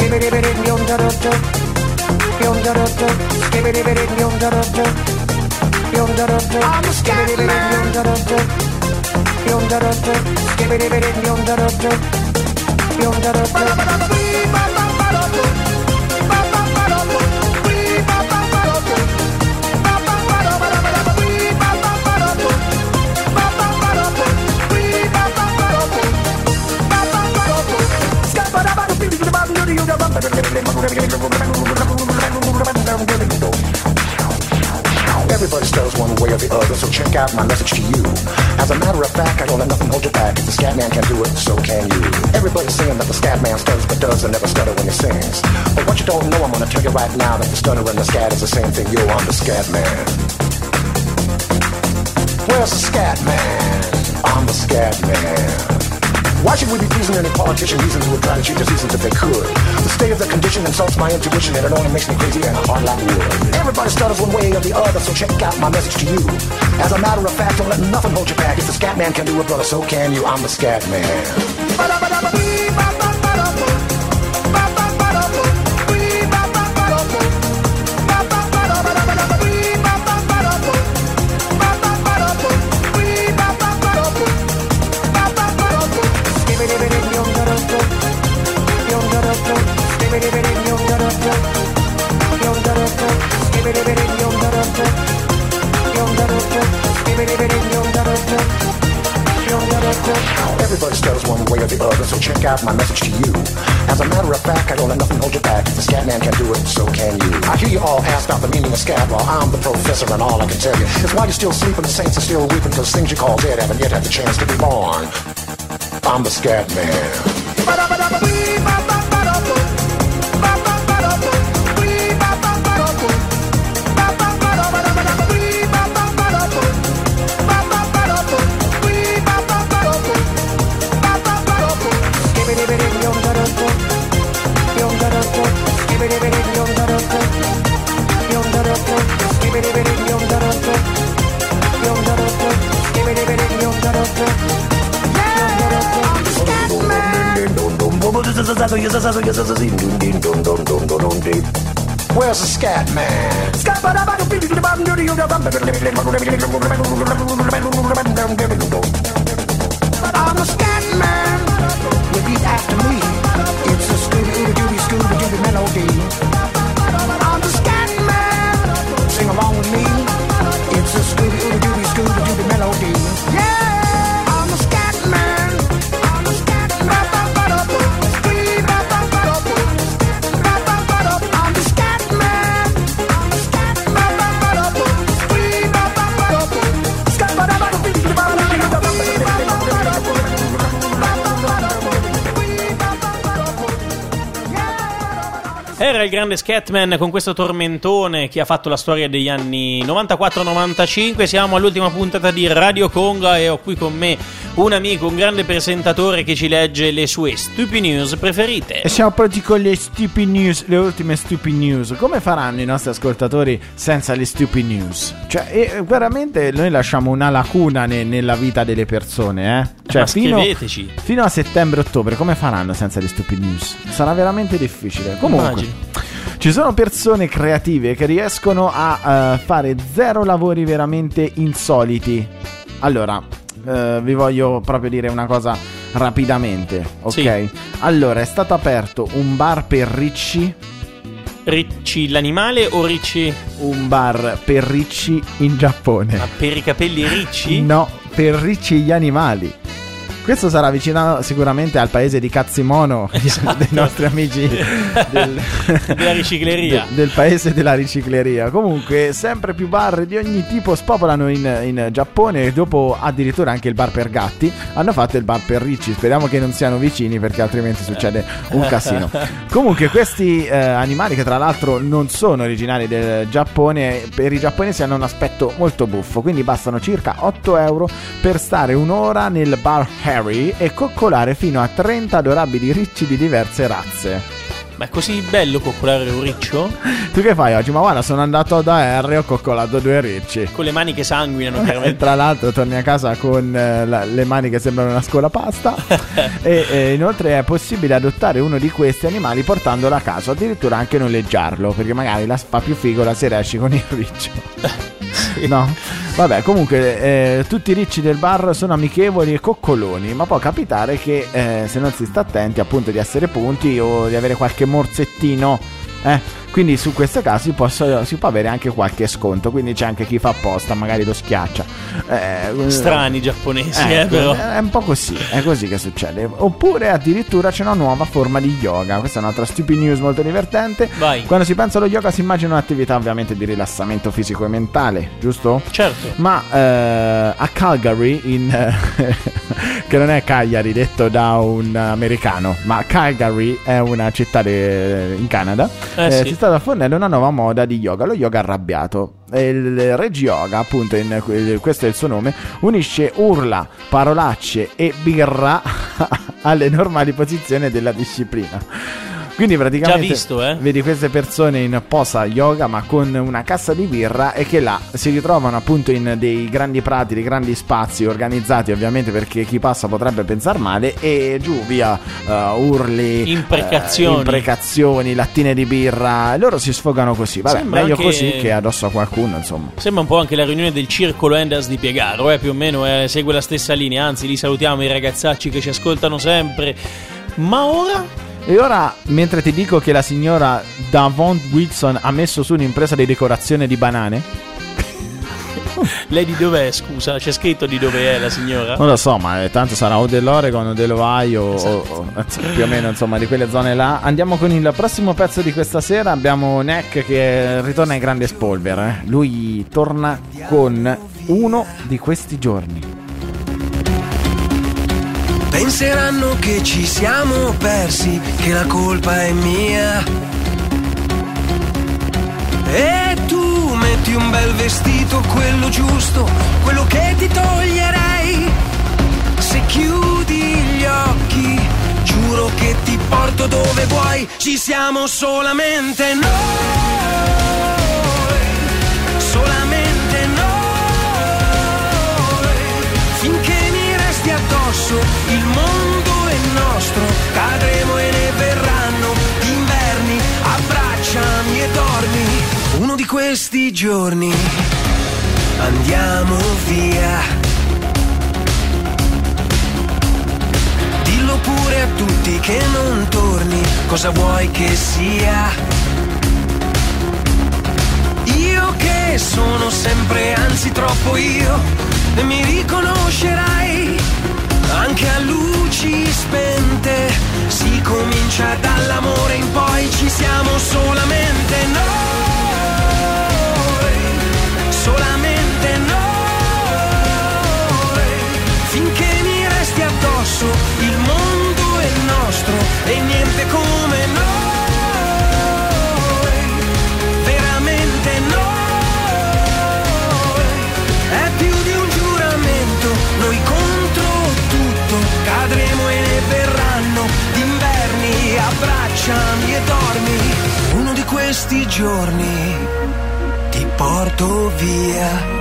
I'm a Scatman. Everybody stutters one way or the other, so check out my message to you. As a matter of fact, I don't let nothing hold you back. If the Scatman can do it, so can you. Everybody's saying that the Scatman stutters but doesn't never stutter when he sings. But what you don't know, I'm gonna tell you right now that the stutter and the scat is the same thing. Yo, I'm the Scatman. Where's the Scatman? I'm the Scatman. Why should we be pleasing any politician reasons who would try to cheat the seasons if they could? The state of their condition insults my intuition, and it only makes me crazy and hard like wood. Everybody stutters one way or the other, so check out my message to you. As a matter of fact, don't let nothing hold you back. If the Scatman can do it, brother, so can you. I'm the Scatman. Everybody stutters one way or the other, so check out my message to you. As a matter of fact, I don't let nothing hold you back. If the Scatman can do it, so can you. I hear you all ask about the meaning of scat. Well, I'm the professor, and all I can tell you is why you're still sleeping, the saints are still weeping, because things you call dead haven't yet had the chance to be born. I'm the Scatman. Where's the scat man? I'm a scat man. Repeat after me. It's a Scooby-Dooby melody. I'm the scat man. Sing along with me. It's a Scooby-Dooby melody. Yeah, I'm a scat man. I'm a scat man. I'm the scat man. I'm the scat Era il grande Scatman con questo tormentone che ha fatto la storia degli anni 94-95. Siamo all'ultima puntata di Radio Conga e ho qui con me un amico, un grande presentatore che ci legge le sue stupid news preferite. E siamo pronti con le stupid news, le ultime stupid news. Come faranno i nostri ascoltatori senza le stupid news? Cioè, veramente noi lasciamo una lacuna nella vita delle persone, eh? Cioè, ma scriveteci. Fino a settembre-ottobre come faranno senza le stupid news? Sarà veramente difficile. Comunque, immagino. Ci sono persone creative che riescono a fare zero lavori veramente insoliti. Allora, vi voglio proprio dire una cosa rapidamente, ok? Sì. Allora, è stato aperto un bar per ricci. Ricci l'animale o ricci? Un bar per ricci in Giappone. Ma per i capelli ricci? No, per ricci gli animali. Questo sarà vicino sicuramente al paese di Katsimono, esatto, dei nostri amici della ricicleria, del paese della ricicleria. Comunque sempre più bar di ogni tipo spopolano in Giappone, e dopo addirittura anche il bar per gatti hanno fatto il bar per ricci. Speriamo che non siano vicini, perché altrimenti succede un casino. Comunque questi animali, che tra l'altro non sono originari del Giappone, per i giapponesi hanno un aspetto molto buffo, quindi bastano circa 8 euro per stare un'ora nel bar e coccolare fino a 30 adorabili ricci di diverse razze. Ma è così bello coccolare un riccio? Tu che fai oggi? Ma guarda, sono andato da Harry e ho coccolato 2 ricci. Con le mani che sanguinano, E chiaramente. tra l'altro torni a casa con le mani che sembrano una scolapasta. e inoltre è possibile adottare uno di questi animali portandolo a casa, addirittura anche noleggiarlo, perché magari la fa più figo la sera esci con il riccio. Sì. No? Vabbè, comunque tutti i ricci del bar sono amichevoli e coccoloni, ma può capitare che se non si sta attenti, appunto, di essere punti o di avere qualche morsettino, quindi su questi casi si può avere anche qualche sconto, quindi c'è anche chi fa apposta, magari lo schiaccia. Strani giapponesi, però. È un po' così, è così che succede. Oppure addirittura c'è una nuova forma di yoga. Questa è un'altra stupid news molto divertente. Vai. Quando si pensa allo yoga si immagina un'attività ovviamente di rilassamento fisico e mentale, giusto? Certo. Ma a Calgary, che non è Cagliari detto da un americano, ma Calgary è una città in Canada, sì. si sta diffondendo una nuova moda di yoga, lo yoga arrabbiato. Il Regi Yoga, appunto, questo è il suo nome, unisce urla, parolacce e birra alle normali posizioni della disciplina. Quindi praticamente già visto, vedi queste persone in posa yoga ma con una cassa di birra, e che là si ritrovano appunto in dei grandi prati, dei grandi spazi organizzati ovviamente perché chi passa potrebbe pensar male, e giù via urli, imprecazioni, lattine di birra, e loro si sfogano così. Vabbè, sembra meglio anche così che addosso a qualcuno, insomma. Sembra un po' anche la riunione del circolo Enders di Piegaro, più o meno segue la stessa linea, anzi li salutiamo i ragazzacci che ci ascoltano sempre. Ma ora? E ora, mentre ti dico che la signora Davon Wilson ha messo su un'impresa di decorazione di banane. Lei di dov'è, scusa? C'è scritto di dove è la signora? Non lo so, ma tanto sarà o dell'Oregon o dell'Ohio, esatto. o più o meno, insomma, di quelle zone là. Andiamo con il prossimo pezzo di questa sera. Abbiamo Neck che ritorna in grande spolvere. Lui torna con Uno di questi giorni. Penseranno che ci siamo persi, che la colpa è mia. E tu metti un bel vestito, quello giusto, quello che ti toglierei. Se chiudi gli occhi, giuro che ti porto dove vuoi. Ci siamo solamente noi, solamente noi. Finché mi resti addosso, il mondo è nostro, cadremo e ne verranno inverni, abbracciami e dormi. Uno di questi giorni andiamo via. Dillo pure a tutti che non torni, cosa vuoi che sia? Io che sono sempre, anzi troppo io, e mi riconoscerai anche a luci spente. Si comincia dall'amore in poi, ci siamo solamente noi, solamente noi. Finché mi resti addosso, il mondo è nostro e niente come noi. Veramente noi. È più di un giuramento, noi contro tutto, cadremo e ne verranno d'inverni, abbracciami e dormi. Uno di questi giorni ti porto via.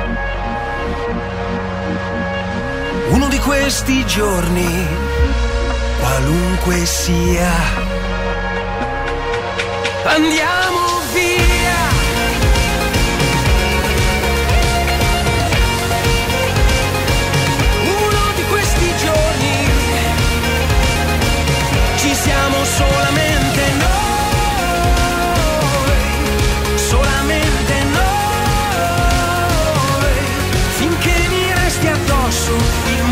Uno di questi giorni, qualunque sia, andiamo via. Uno di questi giorni, ci siamo solamente noi, solamente noi. Finché mi resti addosso,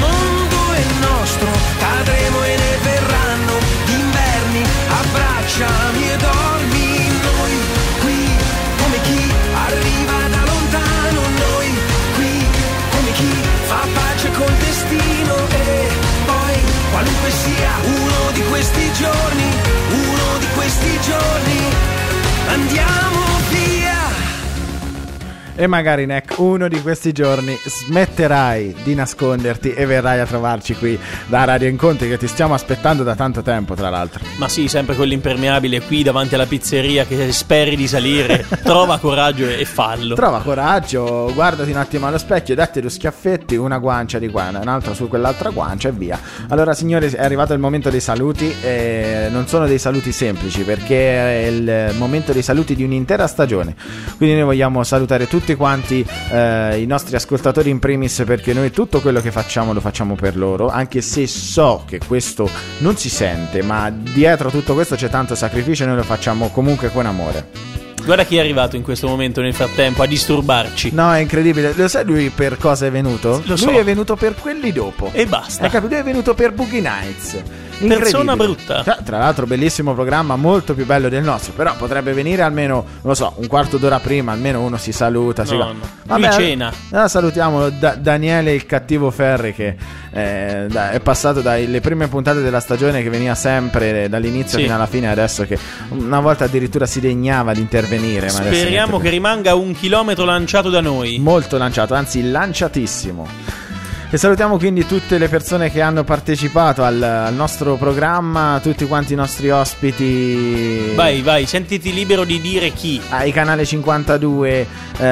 cadremo e ne verranno d'inverni, abbracciami e dormi. Noi qui come chi arriva da lontano, noi qui come chi fa pace col destino. E poi qualunque sia, uno di questi giorni, uno di questi giorni andiamo via. E magari, Neck, uno di questi giorni smetterai di nasconderti e verrai a trovarci qui da Radio Incontri, che ti stiamo aspettando da tanto tempo, tra l'altro. Ma sì, sempre quell'impermeabile qui davanti alla pizzeria che speri di salire. Trova coraggio e fallo. Trova coraggio, guardati un attimo allo specchio, datti due schiaffetti, una guancia di qua, un'altra su quell'altra guancia e via. Allora, signori, è arrivato il momento dei saluti, e non sono dei saluti semplici, perché è il momento dei saluti di un'intera stagione. Quindi noi vogliamo salutare tutti quanti i nostri ascoltatori in primis, perché noi tutto quello che facciamo lo facciamo per loro, anche se so che questo non si sente, ma dietro tutto questo c'è tanto sacrificio e noi lo facciamo comunque con amore. Guarda chi è arrivato in questo momento nel frattempo a disturbarci. No, è incredibile. Lo sai lui per cosa è venuto? Lo so. Lui è venuto per quelli dopo. E basta. Hai capito? Lui è venuto per Boogie Nights. Persona brutta. Tra l'altro bellissimo programma, molto più bello del nostro. Però potrebbe venire almeno, non lo so, un quarto d'ora prima. Almeno uno si saluta, si va. Vabbè, qui cena. Salutiamo Daniele il cattivo Ferri, che è passato dalle prime puntate della stagione, che veniva sempre dall'inizio fino alla fine. Adesso che una volta addirittura si degnava di intervenire. Speriamo che rimanga 1 chilometro lanciato da noi. Molto lanciato, anzi lanciatissimo. E salutiamo quindi tutte le persone che hanno partecipato al nostro programma, tutti quanti i nostri ospiti. Vai, sentiti libero di dire chi. I Canale 52,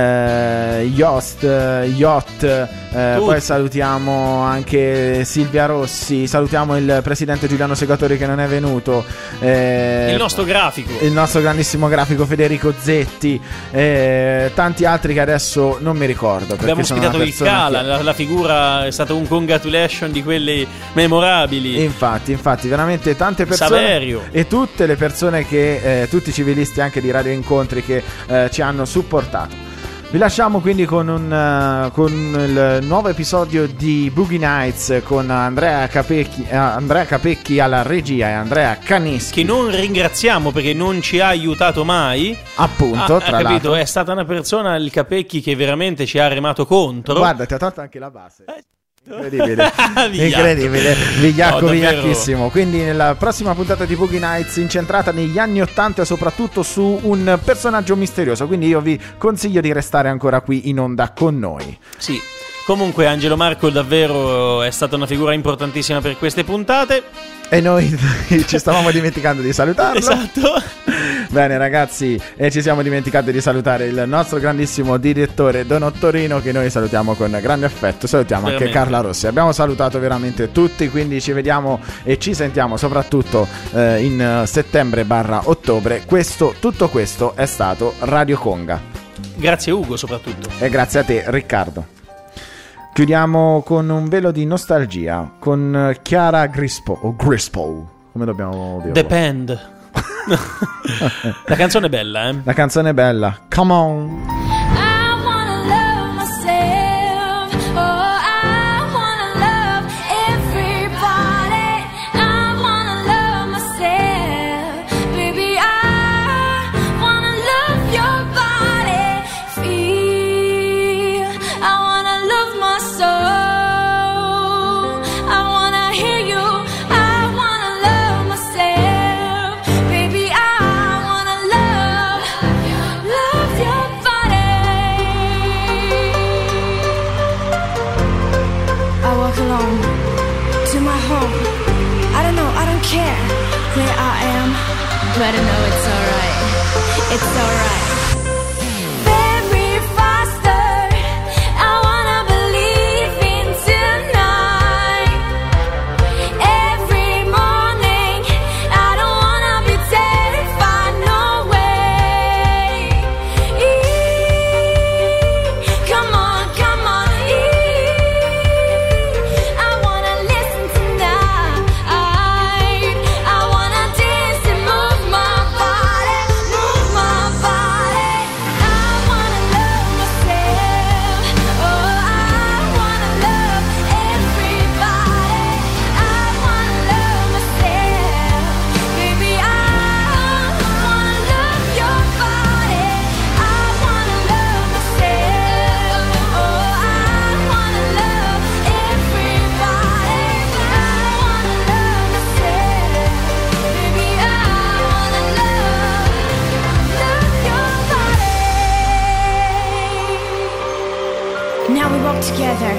Yacht, poi salutiamo anche Silvia Rossi, salutiamo il presidente Giuliano Segatori che non è venuto, il nostro grafico, il nostro grandissimo grafico Federico Zetti, tanti altri che adesso non mi ricordo. Abbiamo ospitato il Cala, la figura è stato un congratulation di quelli memorabili. Infatti, veramente tante persone. Saverio. E tutte le persone che, tutti i civilisti anche di Radio Incontri che ci hanno supportato. Vi lasciamo quindi con il nuovo episodio di Boogie Nights con Andrea Capecchi alla regia e Andrea Canischi, che non ringraziamo perché non ci ha aiutato mai. Appunto, tra l'altro è stata una persona, il Capecchi, che veramente ci ha remato contro. Guarda, ti ha tolto anche la base. Incredibile, vigliacchissimo. Quindi nella prossima puntata di Boogie Nights, incentrata negli anni 80 e soprattutto su un personaggio misterioso, quindi io vi consiglio di restare ancora qui in onda con noi. Sì, comunque Angelo Marco davvero è stata una figura importantissima per queste puntate. E noi ci stavamo dimenticando di salutarlo. Esatto. Bene ragazzi, e ci siamo dimenticati di salutare il nostro grandissimo direttore Don Ottorino, che noi salutiamo con grande affetto. Salutiamo veramente anche Carla Rossi. Abbiamo salutato veramente tutti, quindi ci vediamo e ci sentiamo soprattutto in settembre/ottobre. Tutto questo è stato Radio Conga. Grazie Ugo soprattutto. E grazie a te Riccardo. Chiudiamo con un velo di nostalgia con Chiara Grispo, o Grispo, come dobbiamo dire? Depend. La canzone è bella, eh? La canzone è bella. Come on. But I know it's alright. It's alright. Together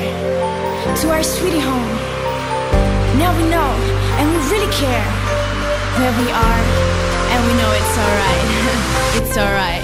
to our sweetie home. Now we know and we really care where we are, and we know it's alright. It's alright.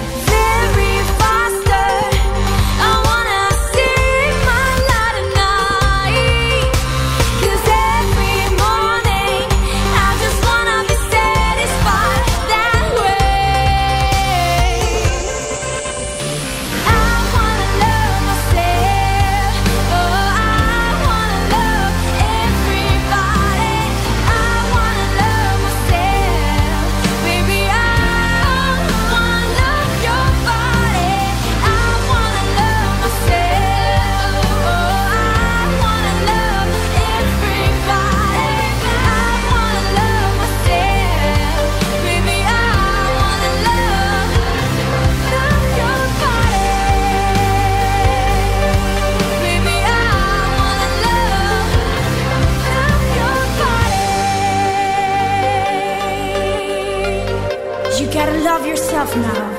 You gotta love yourself now.